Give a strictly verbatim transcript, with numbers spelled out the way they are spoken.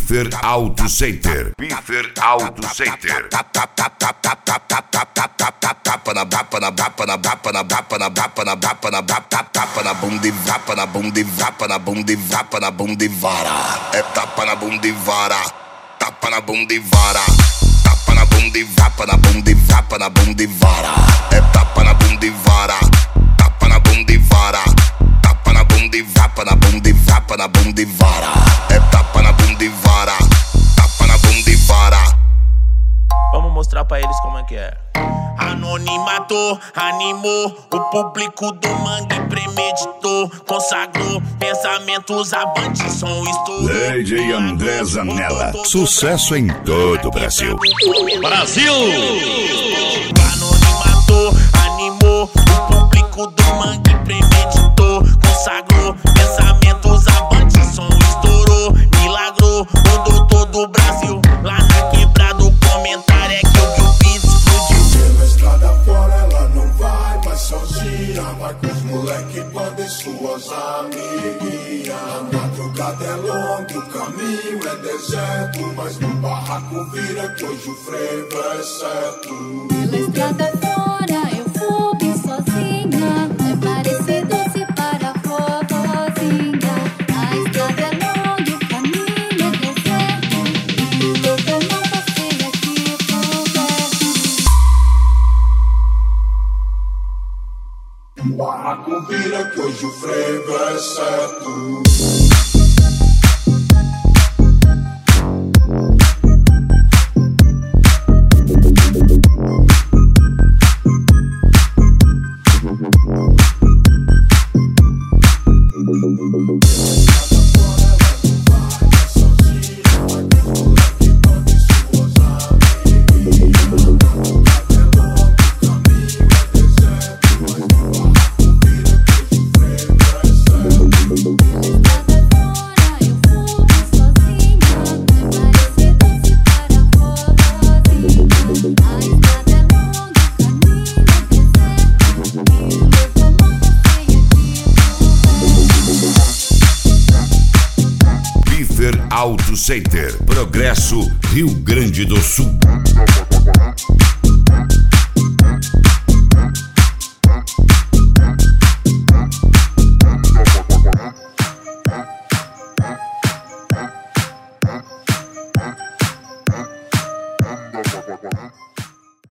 Biffer Auto Center. Biffer Auto Center. Tapa na tapa na tapa na tapa na tapa na tapa na tapa na tapa na bunda e vapa na bunda e vapa na bunda e vapa na bunda e vara. É tapa na bunda e vara. Tapa na bunda e vara. Tapa na bunda e vapa na bunda e vapa na bunda e vara. É tapa na bunda e vara. Tapa na bunda e vara. Tapa na bunda e vapa na bunda e vapa na bunda e vara. É tapa na bunda e vara. Tapa na bunda e vara. Vamos mostrar pra eles como é que é. Anonimato, animou o público do mangue, premeditou, consagrou pensamentos avantes, som estourou. D J André Zanella, sucesso em todo o Brasil. Brasil! Anonimato, animou o público do mangue, premeditou, consagrou pensamentos avantes, som estourou, milagrou, rodou todo o Brasil. Lá na quebrada o comentário é que eu vi o beat explodiu. Pela estrada fora ela não vai mais sozinha, vai com os moleque, banda e suas amiguinhas. A madrugada é longa, o caminho é deserto, mas no barraco vira que hoje o frevo é certo. Pela estrada fora eu fui bem sozinha, é parecido se para vovozinha. A estrada é longa, o caminho é deserto, eu não passei aqui por perto. O barraco vira que hoje o frevo é certo. Auto Center, Progresso, Rio Grande do Sul.